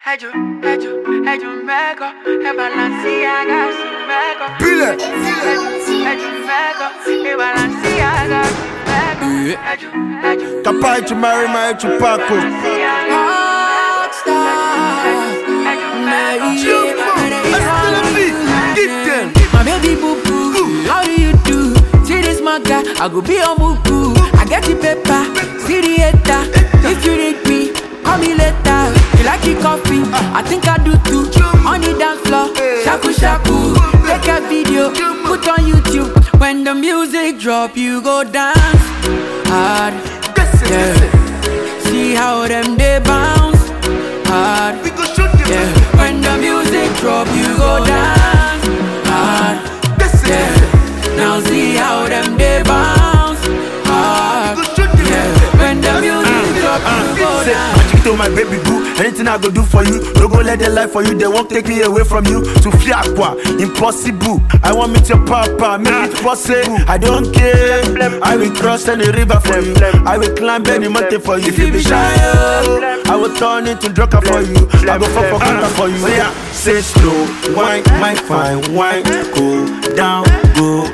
Mego, e Balenciaga, Mego. Pile. Mego, e Balenciaga, Mego. Capaz de marry my Chupaco. My baby boo boo, how do you do? See this maga, I go be on muku. I get the paper, see the hater. If you need me, call me later. You like your coffee? I think I do too. On the dance floor, shaku shaku. Take a video, put on YouTube. When the music drop, you go dance hard. Yeah. See how them they bounce hard. Yeah. When the music drop, you go dance hard. Yeah. Now see how them they bounce hard. Yeah. When the music drop, you go dance. To my baby boo, anything I go do for you. Don't go let the life for you, they won't take me away from you. To Fiaqua, impossible. I want meet your papa, make it possible. I don't care, I will cross any river for you. I will climb any mountain for you. If you be shy, I will turn into drucker for you. I go for conquer for you. So yeah, say slow, wine, my fine wine. Go down low.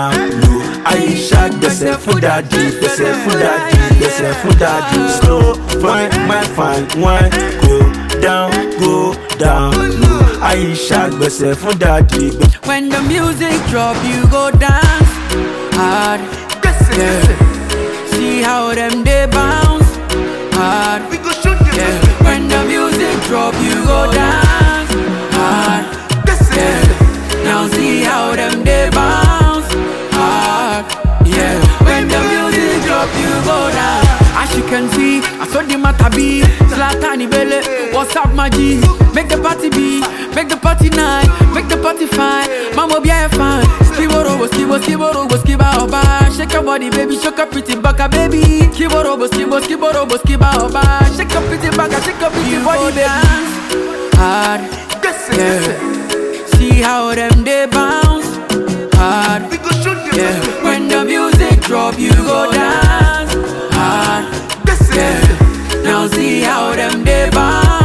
I shot the self for daddy, the self for daddy, the self for daddy. Slow, fine, my fine wine. Go down low. I shot the self for daddy. When the music drop, you go dance hard. Yeah. See how them they bounce hard. Yeah. When the music drop, you go dance hard. Yeah. Now see how them they bounce hard. Yeah. When the music drop, you go down. As you can see, I saw the matter be Zlatani Bele, what's up my G? Make the party be, make the party night, make the party fine. Mama be a fan. Skiboro, skiba oba. Shake your body, baby, shake your pretty baka, baby. Skiboro, skiba oba. Shake your pretty baka, shake your pretty body, baby. Hard, yeah. See how them they bounce hard. Yeah. When the music drop, you go dance hard. Yeah. Now see how them they bounce.